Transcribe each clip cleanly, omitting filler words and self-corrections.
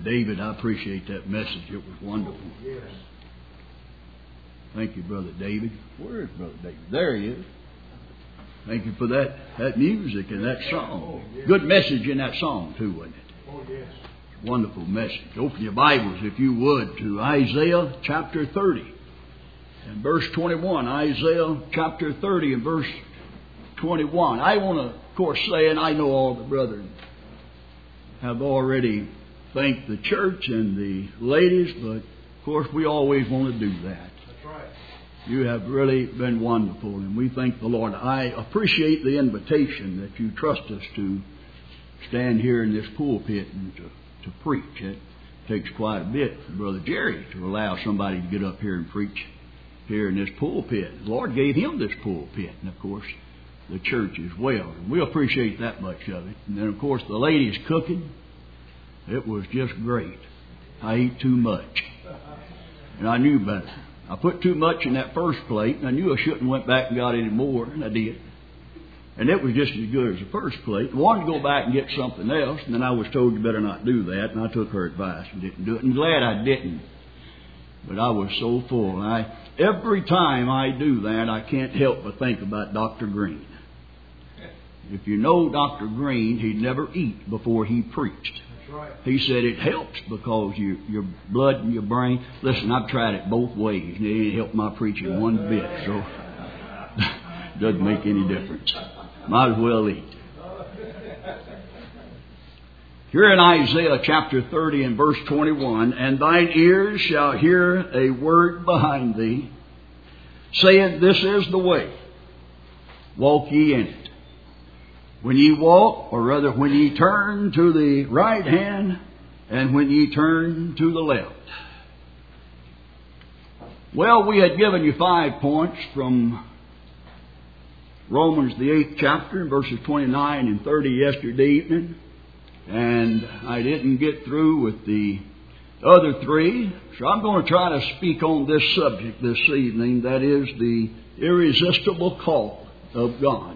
David. I appreciate that message. It was wonderful. Yes. Thank you, Brother David. Where is Brother David? There he is. Thank you for that music and that song. Good message in that song, too, wasn't it? Oh, yes. Wonderful message. Open your Bibles, if you would, to Isaiah chapter 30 and verse 21. Isaiah chapter 30 and verse 21. I want to, of course, say, and I know all the brethren have already thanked the church and the ladies, but, of course, we always want to do that. That's right. You have really been wonderful, and we thank the Lord. I appreciate the invitation that you trust us to stand here in this pulpit and to preach. It takes quite a bit for Brother Jerry to allow somebody to get up here and preach here in this pulpit. The Lord gave him this pulpit, and of course the church as well. And we appreciate that much of it. And then of course the ladies cooking, it was just great. I ate too much, and I knew better. I put too much in that first plate, and I knew I shouldn't have went back and got any more, and I did. And it was just as good as the first plate. I wanted to go back and get something else, and then I was told you better not do that, and I took her advice and didn't do it. And glad I didn't. But I was so full. And every time I do that, I can't help but think about Dr. Green. If you know Dr. Green, he'd never eat before he preached. Right. He said it helps because your blood and your brain. Listen, I've tried it both ways, and it ain't helped my preaching one bit. So doesn't make any difference. Might as well eat. Here in Isaiah chapter 30 and verse 21, and thine ears shall hear a word behind thee, saying, This is the way, walk ye in it. When ye walk, or rather when ye turn to the right hand, and when ye turn to the left. Well, we had given you 5 points from Romans the 8th chapter, verses 29 and 30 yesterday evening. And I didn't get through with the other 3. So I'm going to try to speak on this subject this evening. That is the irresistible call of God.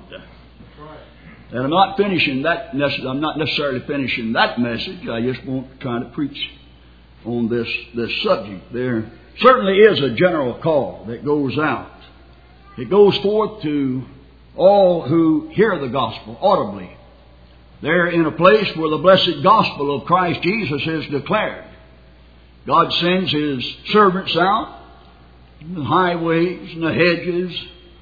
And I'm not necessarily finishing that message. I just want to try to preach on this subject. There certainly is a general call that goes out. It goes forth to all who hear the gospel audibly. They're in a place where the blessed gospel of Christ Jesus is declared. God sends His servants out in the highways and the hedges,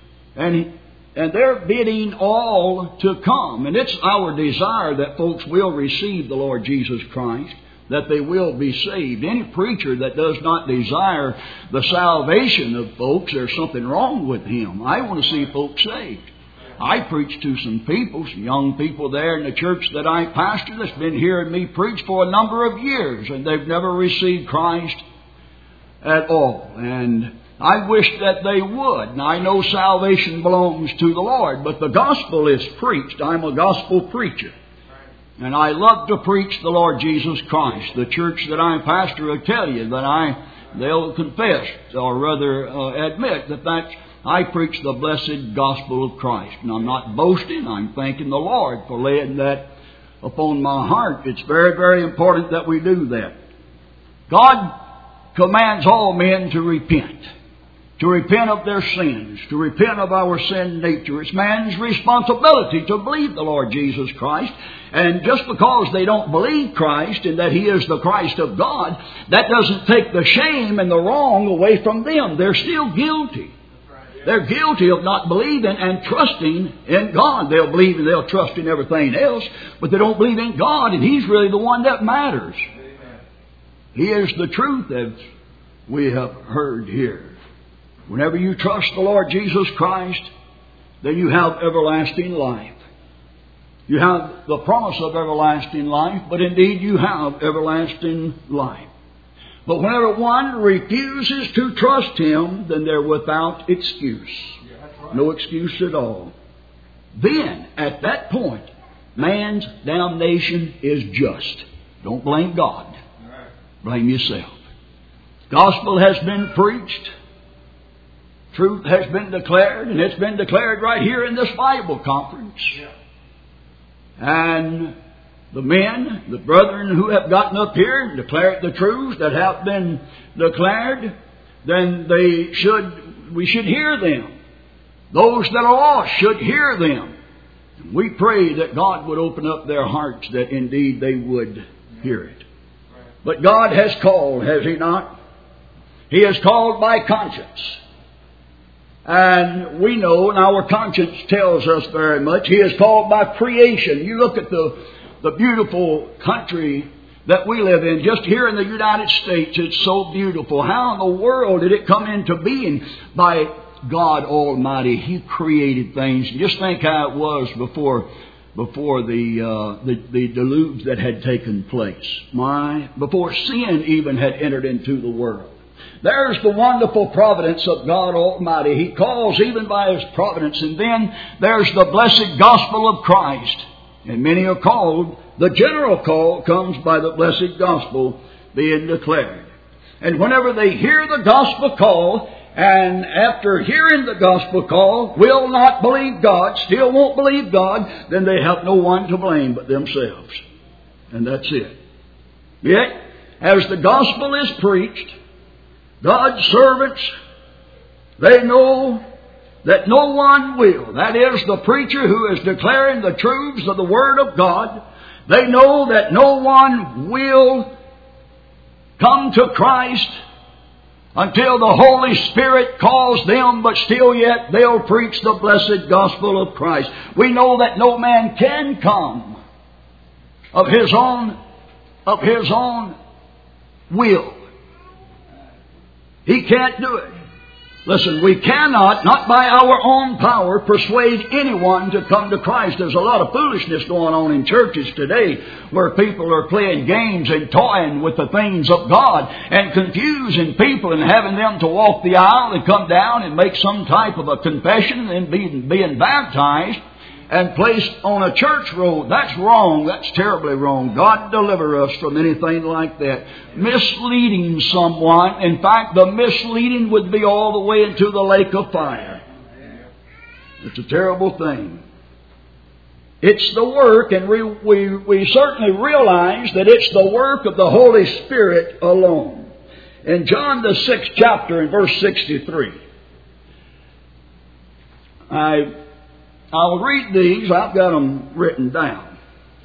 and they're bidding all to come. And it's our desire that folks will receive the Lord Jesus Christ, that they will be saved. Any preacher that does not desire the salvation of folks, there's something wrong with him. I want to see folks saved. I preach to some people, some young people there in the church that I pastor that's been hearing me preach for a number of years, and they've never received Christ at all. And I wish that they would. And I know salvation belongs to the Lord, but the gospel is preached. I'm a gospel preacher. And I love to preach the Lord Jesus Christ. The church that I pastor will tell you that they'll confess, or rather admit that I preach the blessed gospel of Christ. And I'm not boasting. I'm thanking the Lord for laying that upon my heart. It's very, very important that we do that. God commands all men to repent of their sins, to repent of our sin nature. It's man's responsibility to believe the Lord Jesus Christ. And just because they don't believe Christ and that He is the Christ of God, that doesn't take the shame and the wrong away from them. They're still guilty. They're guilty of not believing and trusting in God. They'll believe and they'll trust in everything else, but they don't believe in God, and He's really the one that matters. He is the truth, as we have heard here. Whenever you trust the Lord Jesus Christ, then you have everlasting life. You have the promise of everlasting life, but indeed you have everlasting life. But whenever one refuses to trust Him, then they're without excuse. No excuse at all. Then, at that point, man's damnation is just. Don't blame God. Blame yourself. Gospel has been preached. Truth has been declared, and it's been declared right here in this Bible conference. And the men, the brethren who have gotten up here and declared the truths that have been declared, then we should hear them. Those that are lost should hear them. We pray that God would open up their hearts, that indeed they would hear it. But God has called, has He not? He has called by conscience. And we know, and our conscience tells us very much, He has called by creation. You look at the beautiful country that we live in, just here in the United States, it's so beautiful. How in the world did it come into being? By God Almighty. He created things. Just think how it was before the deluge that had taken place. Before sin even had entered into the world. There's the wonderful providence of God Almighty. He calls even by His providence. And then there's the blessed gospel of Christ. And many are called. The general call comes by the blessed gospel being declared. And whenever they hear the gospel call, and after hearing the gospel call, will not believe God, still won't believe God, then they have no one to blame but themselves. And that's it. Yet, as the gospel is preached, God's servants, they know that no one will. That is, the preacher who is declaring the truths of the Word of God, they know that no one will come to Christ until the Holy Spirit calls them, but still yet they'll preach the blessed gospel of Christ. We know that no man can come of his own will. He can't do it. Listen, we cannot, not by our own power, persuade anyone to come to Christ. There's a lot of foolishness going on in churches today where people are playing games and toying with the things of God and confusing people and having them to walk the aisle and come down and make some type of a confession and then being baptized and placed on a church road. That's wrong. That's terribly wrong. God deliver us from anything like that. Misleading someone. In fact, the misleading would be all the way into the lake of fire. It's a terrible thing. It's the work, and we certainly realize that it's the work of the Holy Spirit alone. In John the 6th chapter in verse 63, I'll read these. I've got them written down.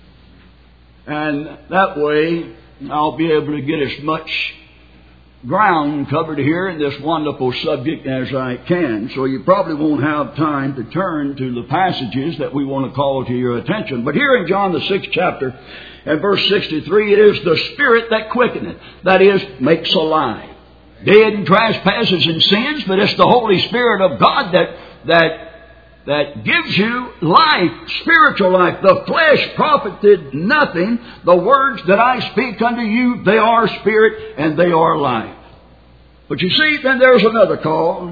And that way I'll be able to get as much ground covered here in this wonderful subject as I can. So you probably won't have time to turn to the passages that we want to call to your attention. But here in John the 6th chapter and verse 63, it is the Spirit that quickeneth. That is, makes alive. Dead in trespasses and sins, but it's the Holy Spirit of God that gives you life, spiritual life. The flesh profited nothing. The words that I speak unto you, they are spirit and they are life. But you see, then there's another call.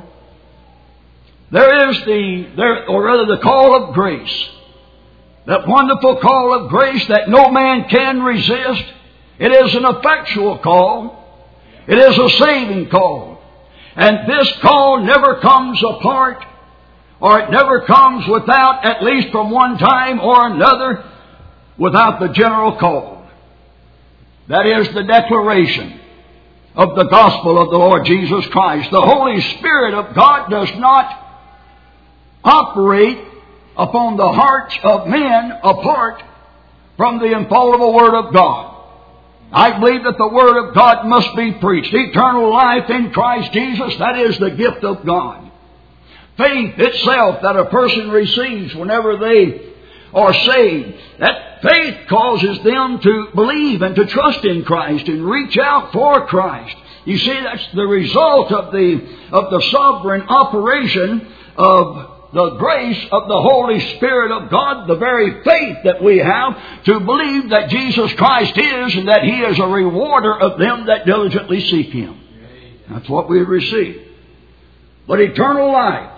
There is the call of grace. That wonderful call of grace that no man can resist. It is an effectual call. It is a saving call. And this call never comes apart, or it never comes without, at least from one time or another, without the general call. That is the declaration of the gospel of the Lord Jesus Christ. The Holy Spirit of God does not operate upon the hearts of men apart from the infallible Word of God. I believe that the Word of God must be preached. Eternal life in Christ Jesus, that is the gift of God. Faith itself that a person receives whenever they are saved, that faith causes them to believe and to trust in Christ and reach out for Christ. You see, that's the result of the sovereign operation of the grace of the Holy Spirit of God, the very faith that we have to believe that Jesus Christ is and that He is a rewarder of them that diligently seek Him. That's what we receive. But eternal life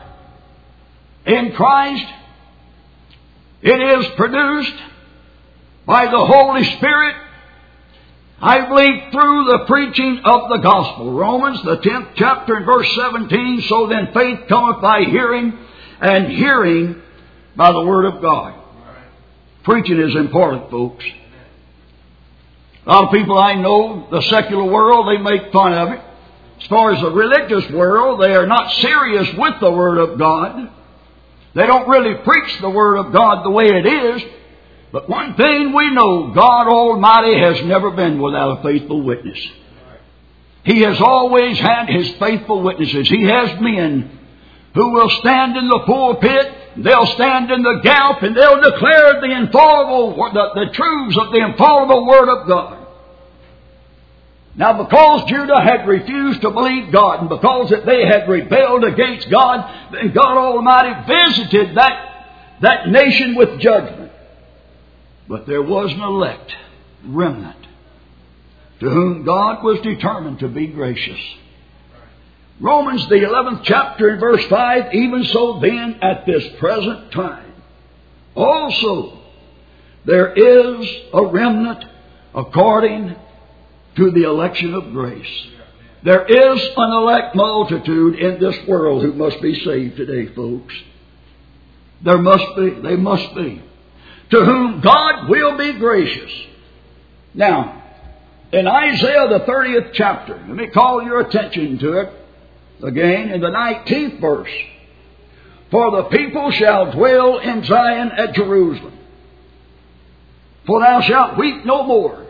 in Christ, it is produced by the Holy Spirit, I believe, through the preaching of the gospel. Romans, the 10th chapter and verse 17, so then faith cometh by hearing, and hearing by the Word of God. Preaching is important, folks. A lot of people I know, the secular world, they make fun of it. As far as the religious world, they are not serious with the Word of God. They don't really preach the Word of God the way it is. But one thing we know, God Almighty has never been without a faithful witness. He has always had His faithful witnesses. He has men who will stand in the pulpit, they'll stand in the gap, and they'll declare the infallible, the truths of the infallible Word of God. Now, because Judah had refused to believe God, and because that they had rebelled against God, then God Almighty visited that nation with judgment. But there was an elect remnant to whom God was determined to be gracious. Romans, the 11th chapter and verse 5, even so then at this present time, also there is a remnant according to the election of grace. There is an elect multitude in this world who must be saved today, folks. There must be. They must be. To whom God will be gracious. Now, in Isaiah the 30th chapter, let me call your attention to it again in the 19th verse. For the people shall dwell in Zion at Jerusalem. For thou shalt weep no more.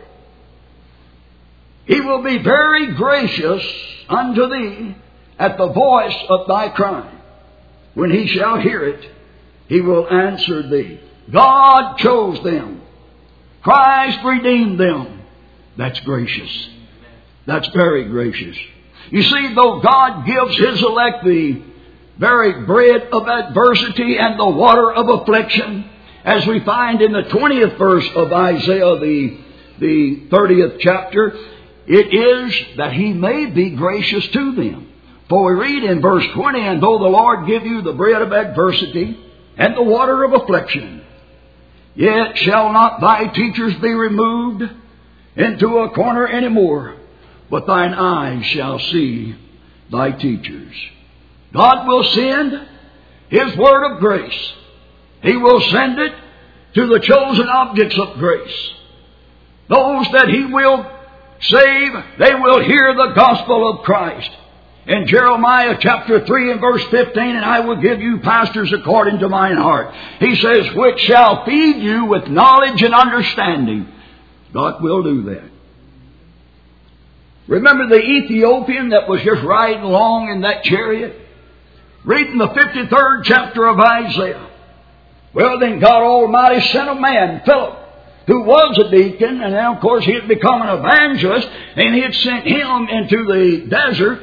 He will be very gracious unto thee at the voice of thy cry. When he shall hear it, he will answer thee. God chose them. Christ redeemed them. That's gracious. That's very gracious. You see, though God gives His elect the very bread of adversity and the water of affliction, as we find in the 20th verse of Isaiah, the 30th chapter, it is that He may be gracious to them. For we read in verse 20, and though the Lord give you the bread of adversity and the water of affliction, yet shall not thy teachers be removed into a corner any more, but thine eyes shall see thy teachers. God will send His word of grace. He will send it to the chosen objects of grace. Those that He will save, they will hear the gospel of Christ. In Jeremiah chapter 3 and verse 15, and I will give you pastors according to mine heart. He says, which shall feed you with knowledge and understanding. God will do that. Remember the Ethiopian that was just riding along in that chariot? Reading the 53rd chapter of Isaiah. Well, then God Almighty sent a man, Philip, who was a deacon, and now of course he had become an evangelist, and he had sent him into the desert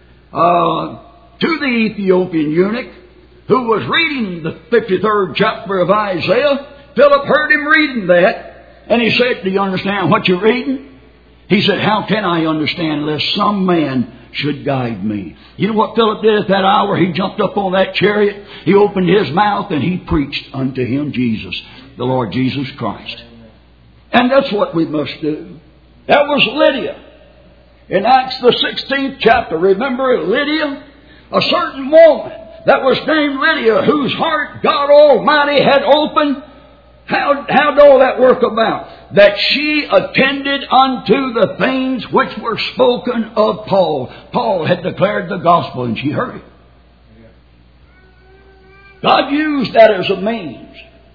to the Ethiopian eunuch who was reading the 53rd chapter of Isaiah. Philip heard him reading that, and he said, do you understand what you're reading? He said, how can I understand unless some man should guide me? You know what Philip did at that hour? He jumped up on that chariot, he opened his mouth, and he preached unto him Jesus, the Lord Jesus Christ. And that's what we must do. That was Lydia. In Acts the 16th chapter, remember Lydia? A certain woman that was named Lydia, whose heart God Almighty had opened. How did all that work about? That she attended unto the things which were spoken of Paul. Paul had declared the gospel and she heard it. God used that as a means.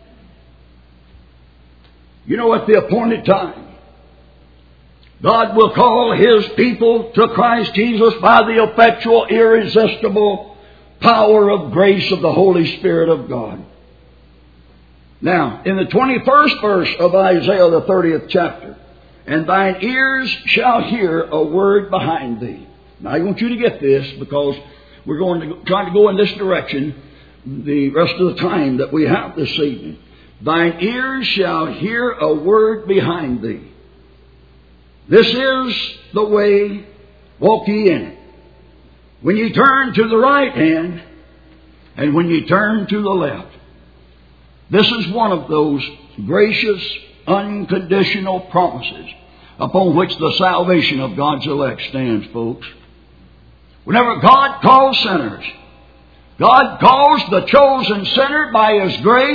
You know, at the appointed time, God will call His people to Christ Jesus by the effectual, irresistible power of grace of the Holy Spirit of God. Now, in the 21st verse of Isaiah, the 30th chapter, and thine ears shall hear a word behind thee. Now, I want you to get this because we're going to try to go in this direction the rest of the time that we have this evening. Thine ears shall hear a word behind thee. This is the way, walk ye in it. When ye turn to the right hand, and when ye turn to the left. This is one of those gracious, unconditional promises upon which the salvation of God's elect stands, folks. Whenever God calls sinners, God calls the chosen sinner by His grace.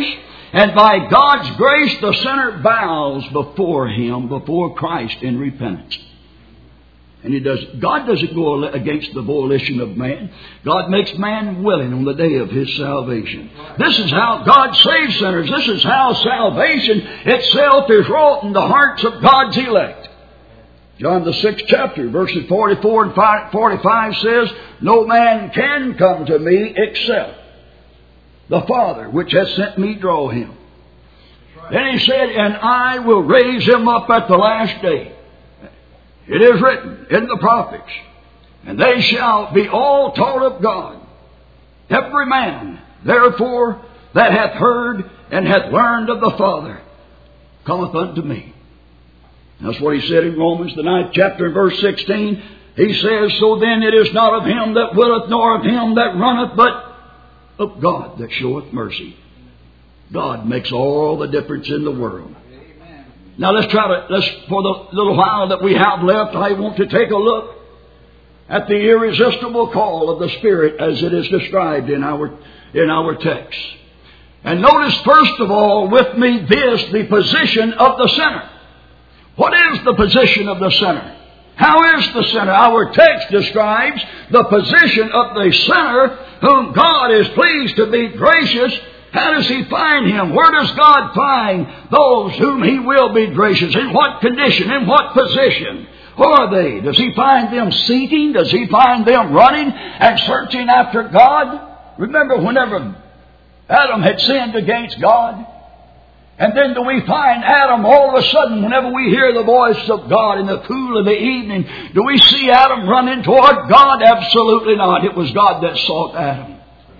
And by God's grace, the sinner bows before Him, before Christ in repentance. And God doesn't go against the volition of man. God makes man willing on the day of His salvation. This is how God saves sinners. This is how salvation itself is wrought in the hearts of God's elect. John the 6th chapter, verses 44 and 45 says, no man can come to me except the Father which hath sent me draw him. Then He said, and I will raise him up at the last day. It is written in the prophets, and they shall be all taught of God. Every man, therefore, that hath heard and hath learned of the Father, cometh unto me. That's what He said in Romans, the 9th chapter, and verse 16. He says, so then it is not of him that willeth, nor of him that runneth, but of God that showeth mercy. God makes all the difference in the world. Now let's for the little while that we have left, I want to take a look at the irresistible call of the Spirit as it is described in our text. And notice first of all with me this, the position of the sinner. What is the position of the sinner? How is the sinner? Our text describes the position of the sinner whom God is pleased to be gracious. How does He find him? Where does God find those whom He will be gracious? In what condition? In what position? Who are they? Does He find them seeking? Does He find them running and searching after God? Remember whenever Adam had sinned against God? And then do we find Adam all of a sudden, whenever we hear the voice of God in the cool of the evening, do we see Adam running toward God? Absolutely not. It was God that sought Adam.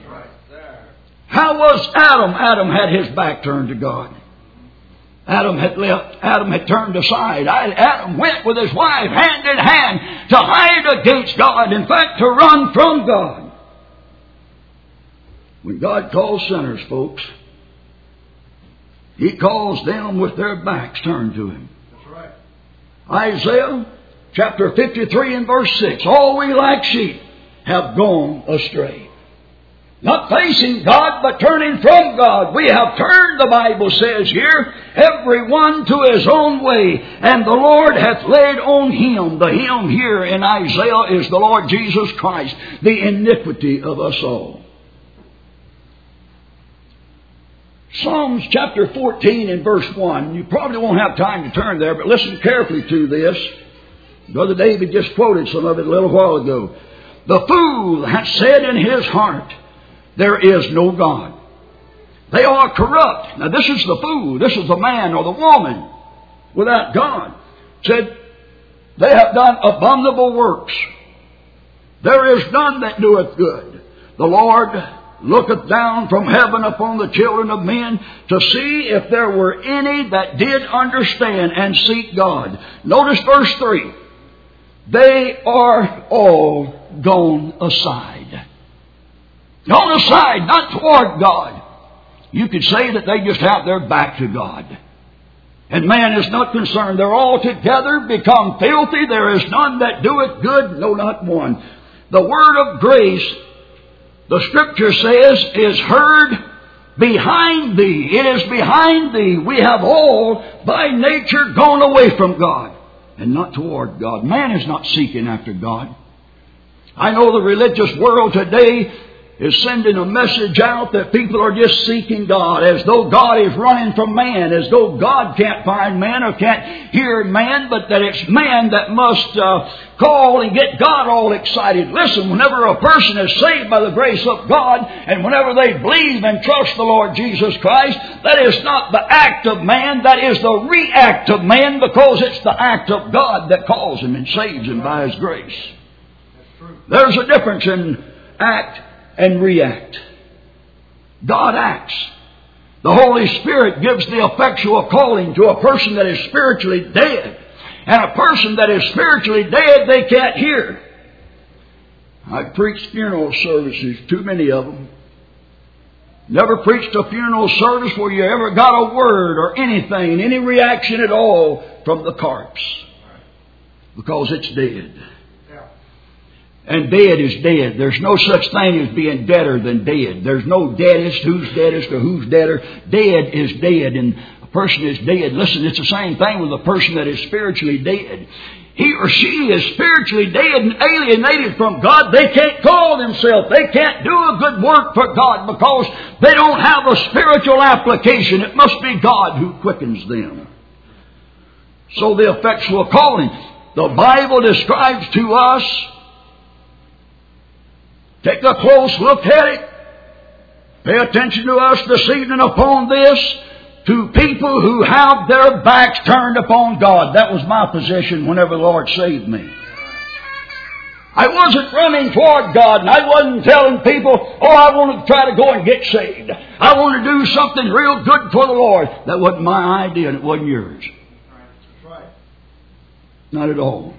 How was Adam? Adam had his back turned to God. Adam had left. Adam had turned aside. Adam went with his wife hand in hand to hide against God. In fact, to run from God. When God calls sinners, folks, He calls them with their backs turned to Him. That's right. Isaiah chapter 53 and verse 6. All we like sheep have gone astray. Not facing God, but turning from God. We have turned, the Bible says here, every one to his own way, and the Lord hath laid on Him. The Him here in Isaiah is the Lord Jesus Christ, the iniquity of us all. Psalms chapter 14 and verse 1. You probably won't have time to turn there, but listen carefully to this. Brother David just quoted some of it a little while ago. The fool hath said in his heart, there is no God. They are corrupt. Now this is the fool. This is the man or the woman without God. Said, they have done abominable works. There is none that doeth good. The Lord looketh down from heaven upon the children of men to see if there were any that did understand and seek God. Notice verse 3. They are all gone aside. Gone aside, not toward God. You could say that they just have their back to God. And man is not concerned. They're all together become filthy. There is none that doeth good, no, not one. The word of grace, the Scripture says, is heard behind thee. It is behind thee. We have all, by nature, gone away from God and not toward God. Man is not seeking after God. I know the religious world today is sending a message out that people are just seeking God, as though God is running from man, as though God can't find man or can't hear man, but that it's man that must call and get God all excited. Listen, whenever a person is saved by the grace of God, and whenever they believe and trust the Lord Jesus Christ, that is not the act of man, that is the react of man, because it's the act of God that calls him and saves him by His grace. There's a difference in act and react. God acts. The Holy Spirit gives the effectual calling to a person that is spiritually dead. And a person that is spiritually dead, they can't hear. I've preached funeral services, too many of them. Never preached a funeral service where you ever got a word or anything, any reaction at all from the corpse. Because it's dead. And dead is dead. There's no such thing as being deader than dead. There's no deadest, who's deadest or who's deader. Dead is dead, and a person is dead. Listen, it's the same thing with a person that is spiritually dead. He or she is spiritually dead and alienated from God. They can't call themselves. They can't do a good work for God because they don't have a spiritual application. It must be God who quickens them. So the effectual calling. The Bible describes to us, take a close look at it. Pay attention to us this evening upon this. To people who have their backs turned upon God. That was my position whenever the Lord saved me. I wasn't running toward God, and I wasn't telling people, I want to try to go and get saved. I want to do something real good for the Lord. That wasn't my idea, and it wasn't yours. Not at all.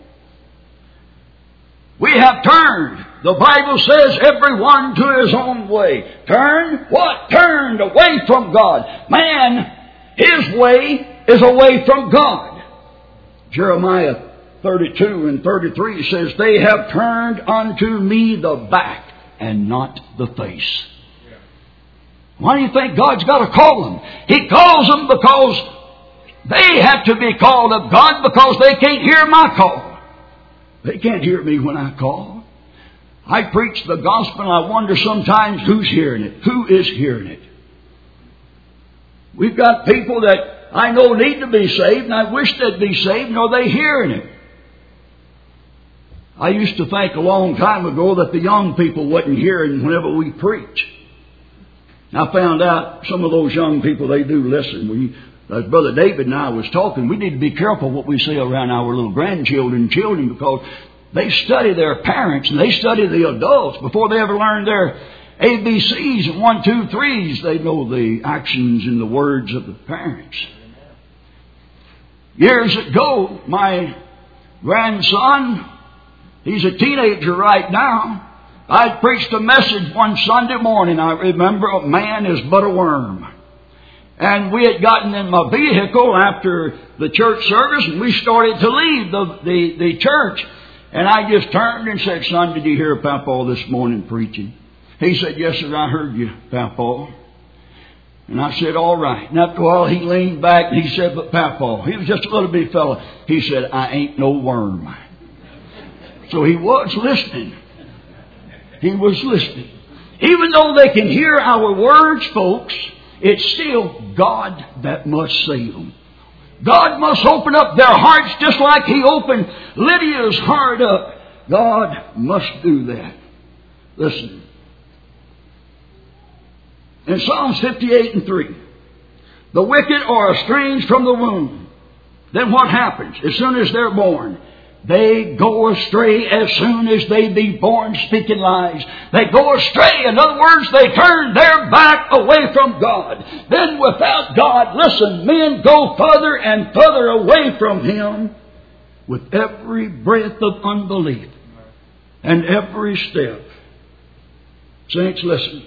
We have turned. The Bible says everyone to his own way. Turn what? Turned away from God. Man, his way is away from God. Jeremiah 32 and 33 says, they have turned unto me the back and not the face. Why do you think God's got to call them? He calls them because they have to be called of God because they can't hear my call. They can't hear me when I call. I preach the gospel and I wonder sometimes who's hearing it. Who is hearing it? We've got people that I know need to be saved and I wish they'd be saved, and are they hearing it? I used to think a long time ago that the young people wasn't hearing whenever we preach. I found out some of those young people, they do listen. As Brother David and I was talking, we need to be careful what we say around our little grandchildren and children because they study their parents and they study the adults before they ever learn their ABCs and 1, 2, 3s. They know the actions and the words of the parents. Years ago, my grandson, he's a teenager right now, I preached a message one Sunday morning. I remember, a man is but a worm. And we had gotten in my vehicle after the church service and we started to leave the church. And I just turned and said, son, did you hear Papa this morning preaching? He said, yes, sir, I heard you, Papa. And I said, all right. And after a while he leaned back and he said, but Papa, he was just a little bitty fella. He said, I ain't no worm. So he was listening. He was listening. Even though they can hear our words, folks, it's still God that must save them. God must open up their hearts just like He opened Lydia's heart up. God must do that. Listen. In Psalms 58 and 3, the wicked are estranged from the womb. Then what happens? As soon as they're born, they go astray as soon as they be born, speaking lies. They go astray. In other words, they turn their back away from God. Then without God, listen, men go further and further away from Him with every breath of unbelief and every step. Saints, listen.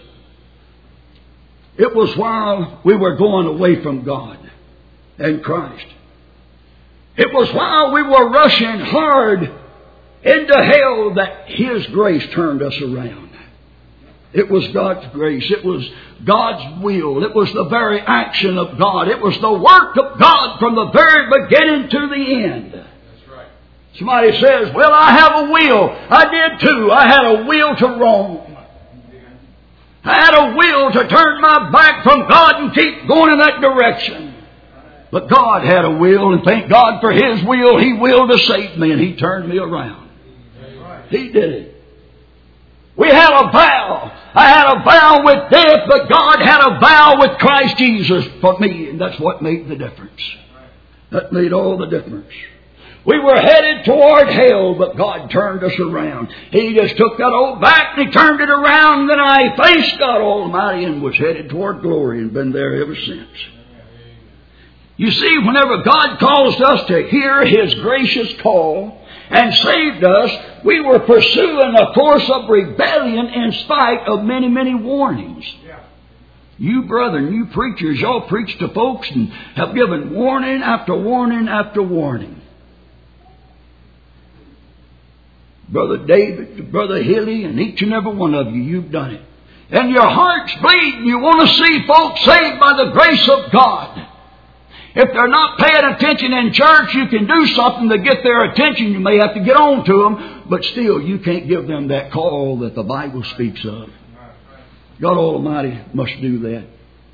It was while we were going away from God and Christ. It was while we were rushing hard into hell that His grace turned us around. It was God's grace. It was God's will. It was the very action of God. It was the work of God from the very beginning to the end. That's right. Somebody says, well, I have a will. I did too. I had a will to roam. I had a will to turn my back from God and keep going in that direction. But God had a will, and thank God for His will. He willed to save me, and He turned me around. He did it. We had a vow. I had a vow with death, but God had a vow with Christ Jesus for me, and that's what made the difference. That made all the difference. We were headed toward hell, but God turned us around. He just took that old back and He turned it around, and then I faced God Almighty and was headed toward glory and been there ever since. You see, whenever God caused us to hear His gracious call and saved us, we were pursuing a course of rebellion in spite of many, many warnings. Yeah. You brethren, you preachers, y'all preach to folks and have given warning after warning after warning. Brother David, to Brother Hilly, and each and every one of you, you've done it. And your heart's bleeding. You want to see folks saved by the grace of God. If they're not paying attention in church, you can do something to get their attention. You may have to get on to them, but still you can't give them that call that the Bible speaks of. God Almighty must do that.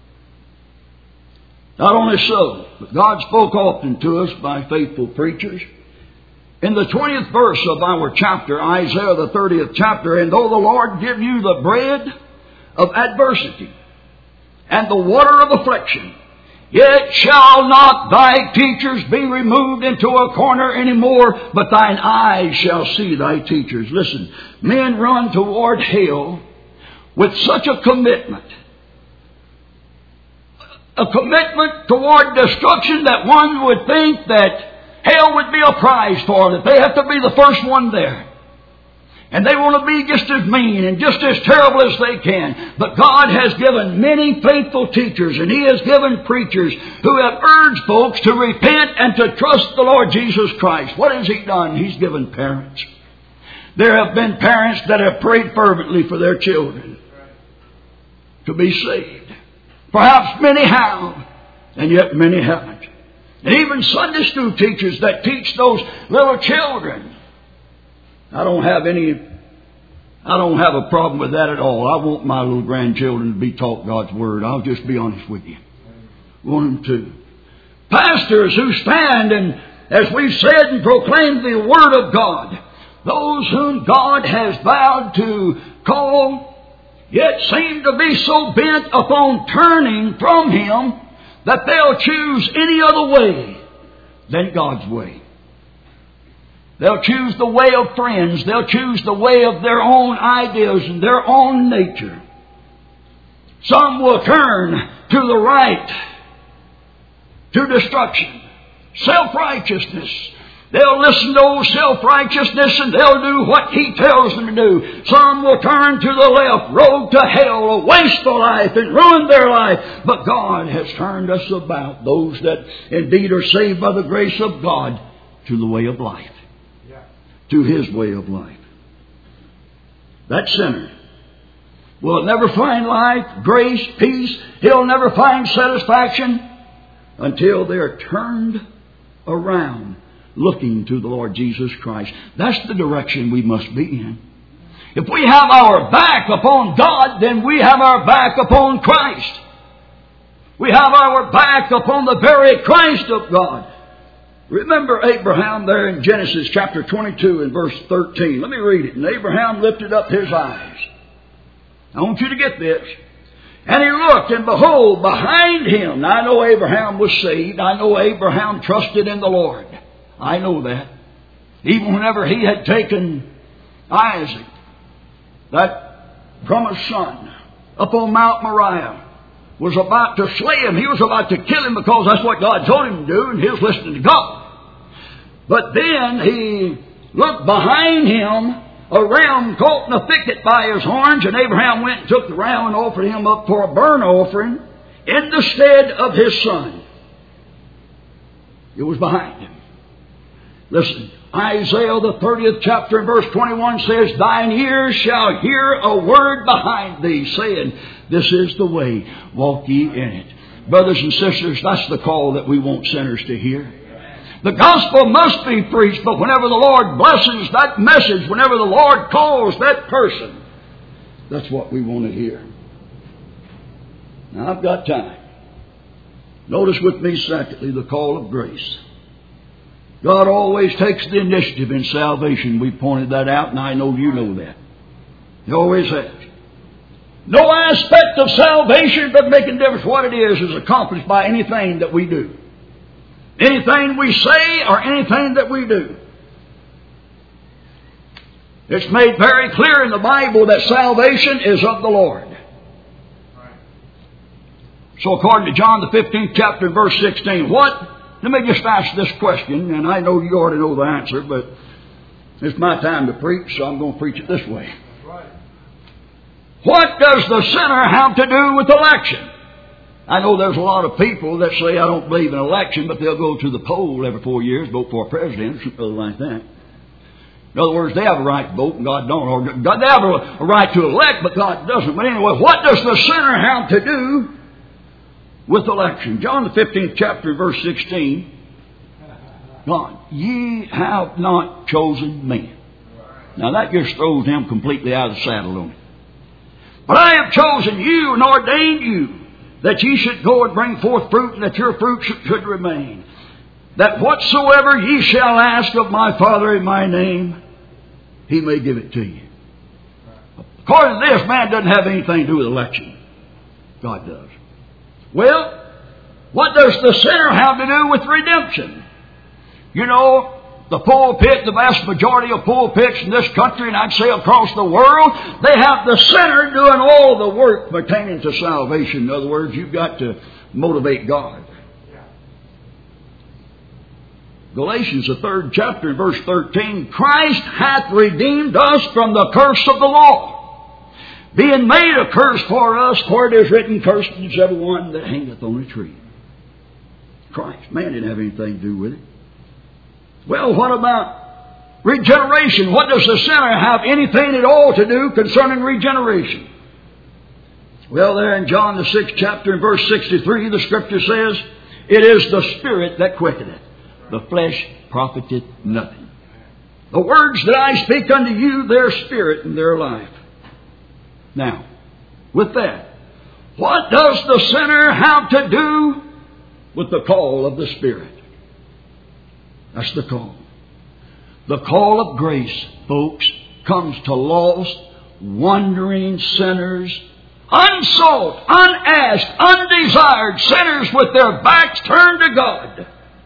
Not only so, but God spoke often to us by faithful preachers. In the 20th verse of our chapter, Isaiah the 30th chapter, and though the Lord give you the bread of adversity and the water of affliction, yet shall not thy teachers be removed into a corner any more, but thine eyes shall see thy teachers. Listen, men run toward hell with such a commitment toward destruction that one would think that hell would be a prize for them, that they have to be the first one there. And they want to be just as mean and just as terrible as they can. But God has given many faithful teachers, and He has given preachers who have urged folks to repent and to trust the Lord Jesus Christ. What has He done? He's given parents. There have been parents that have prayed fervently for their children to be saved. Perhaps many have, and yet many haven't. And even Sunday school teachers that teach those little children. I don't have a problem with that at all. I want my little grandchildren to be taught God's Word. I'll just be honest with you. I want them to. Pastors who stand and, as we've said, and proclaim the Word of God. Those whom God has vowed to call, yet seem to be so bent upon turning from Him that they'll choose any other way than God's way. They'll choose the way of friends. They'll choose the way of their own ideas and their own nature. Some will turn to the right, to destruction, self-righteousness. They'll listen to old self-righteousness and they'll do what he tells them to do. Some will turn to the left, road to hell, a wasteful life, and ruin their life. But God has turned us about, those that indeed are saved by the grace of God, to the way of life. To His way of life. That sinner will never find life, grace, peace. He'll never find satisfaction until they're turned around, looking to the Lord Jesus Christ. That's the direction we must be in. If we have our back upon God, then we have our back upon Christ. We have our back upon the very Christ of God. Remember Abraham there in Genesis chapter 22 and verse 13. Let me read it. And Abraham lifted up his eyes. I want you to get this. And he looked, and behold, behind him. Now I know Abraham was saved. I know Abraham trusted in the Lord. I know that. Even whenever he had taken Isaac, that promised son, up on Mount Moriah, was about to slay him. He was about to kill him because that's what God told him to do, and he was listening to God. But then he looked behind him, a ram caught in a thicket by his horns, and Abraham went and took the ram and offered him up for a burnt offering in the stead of his son. It was behind him. Listen, Isaiah the 30th chapter and verse 21 says, Thine ears shall hear a word behind thee, saying, This is the way, walk ye in it. Brothers and sisters, that's the call that we want sinners to hear. The gospel must be preached, but whenever the Lord blesses that message, whenever the Lord calls that person, that's what we want to hear. Now I've got time. Notice with me, secondly, the call of grace. God always takes the initiative in salvation. We pointed that out, and I know you know that. He always has. No aspect of salvation but making difference what it is accomplished by anything that we do. Anything we say or anything that we do. It's made very clear in the Bible that salvation is of the Lord. So according to John the 15th chapter verse 16, let me just ask this question, and I know you already know the answer, but it's my time to preach, so I'm going to preach it this way. What does the sinner have to do with election? I know there's a lot of people that say, I don't believe in election, but they'll go to the poll every 4 years, vote for a president, or something like that. In other words, they have a right to vote and God don't. Or they have a right to elect, but God doesn't. But anyway, what does the sinner have to do with election? John the 15th chapter, verse 16. God, ye have not chosen me. Now that just throws him completely out of the saddle, don't it? But I have chosen you and ordained you that ye should go and bring forth fruit, and that your fruit should remain. That whatsoever ye shall ask of my Father in my name, He may give it to you. According to this, man doesn't have anything to do with election. God does. Well, what does the sinner have to do with redemption? You know, the pulpit, the vast majority of pulpits in this country, and I'd say across the world, they have the sinner doing all the work pertaining to salvation. In other words, you've got to motivate God. Galatians, the 3rd chapter, and verse 13, Christ hath redeemed us from the curse of the law, being made a curse for us, for it is written, Cursed is everyone that hangeth on a tree. Christ. Man didn't have anything to do with it. Well, what about regeneration? What does the sinner have anything at all to do concerning regeneration? Well, there in John the 6th chapter and verse 63, the Scripture says, It is the Spirit that quickeneth. The flesh profiteth nothing. The words that I speak unto you, their spirit and their life. Now, with that, what does the sinner have to do with the call of the Spirit? That's the call. The call of grace, folks, comes to lost, wandering sinners, unsought, unasked, undesired sinners with their backs turned to God.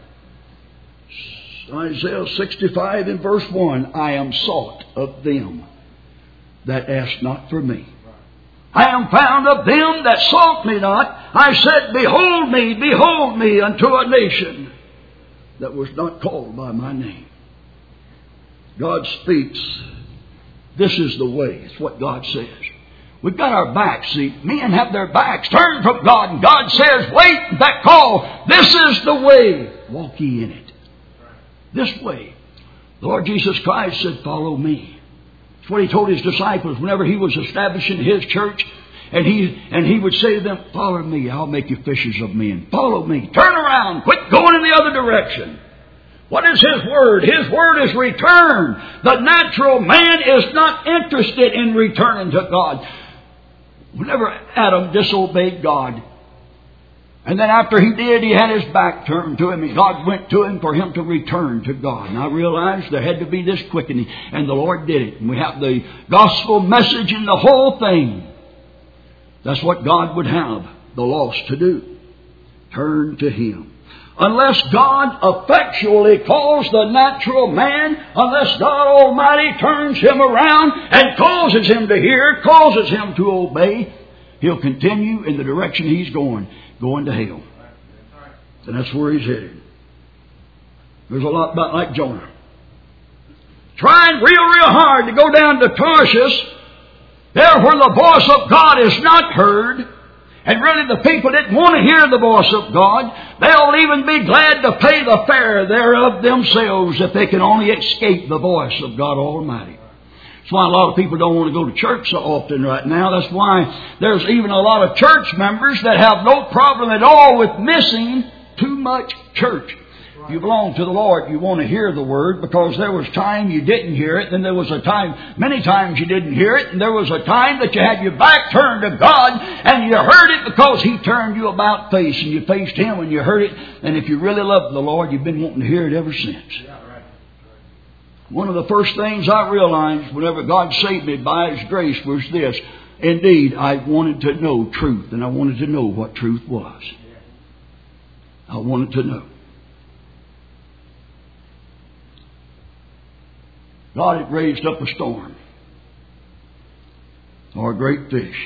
Isaiah 65 in verse 1, I am sought of them that ask not for me. I am found of them that sought me not. I said, behold me unto a nation that was not called by my name. God speaks. This is the way. It's what God says. We've got our backs. See, men have their backs turned from God, and God says, wait, that call. This is the way. Walk ye in it. This way. The Lord Jesus Christ said, follow me. That's what He told His disciples whenever He was establishing His church. And he would say to them, follow me, I'll make you fishers of men. Follow me. Turn around. Quit going in the other direction. What is His Word? His Word is return. The natural man is not interested in returning to God. Whenever Adam disobeyed God, and then after he did, he had his back turned to Him, and God went to him for him to return to God. And I realized there had to be this quickening, and the Lord did it. And we have the gospel message in the whole thing. That's what God would have the lost to do. Turn to Him. Unless God effectually calls the natural man, unless God Almighty turns him around and causes him to hear, causes him to obey, he'll continue in the direction he's going to hell. And that's where he's headed. There's a lot about like Jonah. Trying real hard to go down to Tarshish, there where the voice of God is not heard, and really the people didn't want to hear the voice of God. They'll even be glad to pay the fare thereof themselves if they can only escape the voice of God Almighty. That's why a lot of people don't want to go to church so often right now. That's why there's even a lot of church members that have no problem at all with missing too much church. If you belong to the Lord, you want to hear the Word, because there was time you didn't hear it, then there was a time, many times you didn't hear it, and there was a time that you had your back turned to God, and you heard it because He turned you about face, and you faced Him and you heard it, and if you really love the Lord, you've been wanting to hear it ever since. One of the first things I realized whenever God saved me by His grace was this. Indeed, I wanted to know truth, and I wanted to know what truth was. I wanted to know. God had raised up a storm or a great fish.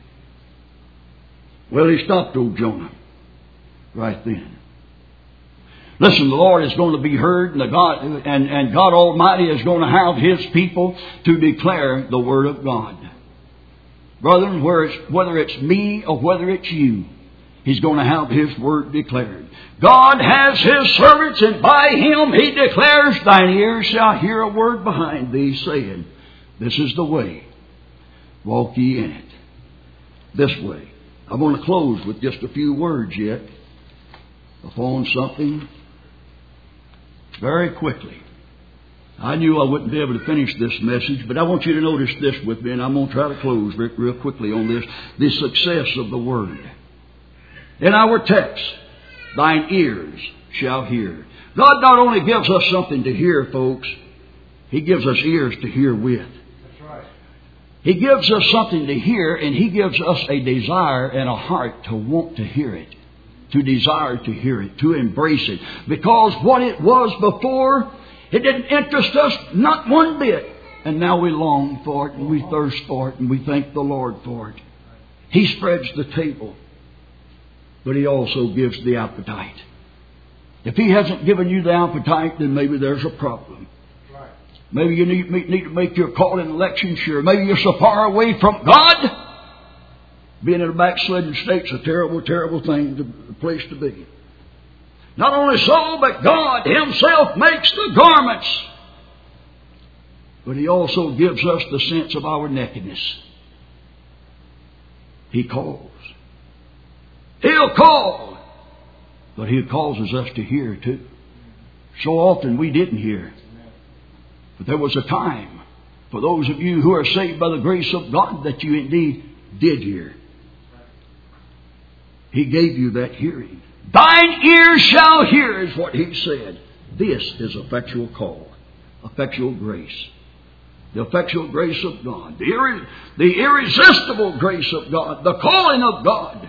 Well, He stopped old Jonah right then. Listen, the Lord is going to be heard, and God Almighty is going to have His people to declare the Word of God. Brethren, whether it's me or whether it's you, He's going to have His Word declared. God has His servants, and by Him He declares, thine ears shall hear a word behind thee, saying, this is the way, walk ye in it. This way. I want to close with just a few words yet upon something very quickly. I knew I wouldn't be able to finish this message, but I want you to notice this with me, and I'm going to try to close real quickly on this. The success of the Word. In our text, thine ears shall hear. God not only gives us something to hear, folks, He gives us ears to hear with. That's right. He gives us something to hear, and He gives us a desire and a heart to want to hear it. To desire to hear it, to embrace it. Because what it was before, it didn't interest us not one bit. And now we long for it, and we thirst for it, and we thank the Lord for it. He spreads the table, but He also gives the appetite. If He hasn't given you the appetite, then maybe there's a problem. Right. Maybe you need to make your call and election sure. Maybe you're so far away from God. Being in a backslidden state's a terrible, terrible thing, a place to be. Not only so, but God Himself makes the garments. But He also gives us the sense of our nakedness. He calls. He'll call. But He causes us to hear too. So often we didn't hear. But there was a time for those of you who are saved by the grace of God that you indeed did hear. He gave you that hearing. Thine ears shall hear is what He said. This is effectual call. Effectual grace. The effectual grace of God. The irresistible grace of God. The calling of God.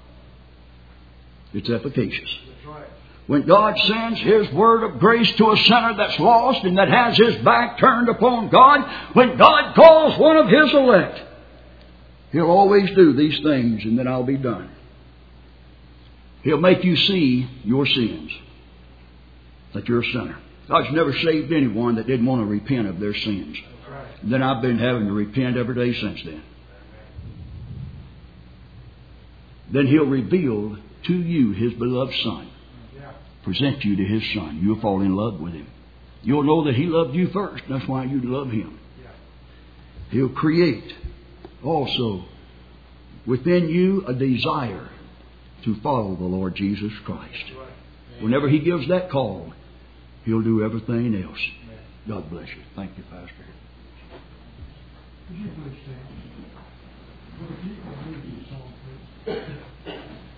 It's efficacious. That's right. When God sends His word of grace to a sinner that's lost and that has his back turned upon God, when God calls one of His elect, He'll always do these things, and then I'll be done. He'll make you see your sins, that you're a sinner. God's never saved anyone that didn't want to repent of their sins. That's right. And then I've been having to repent every day since then. Then He'll reveal to you His beloved Son. Yeah. Present you to His Son. You'll fall in love with Him. You'll know that He loved you first. That's why you love Him. Yeah. He'll create also within you a desire to follow the Lord Jesus Christ. That's right. Whenever He gives that call, He'll do everything else. God bless you. Thank you, Pastor. Would you please stand? Would you read the song, please?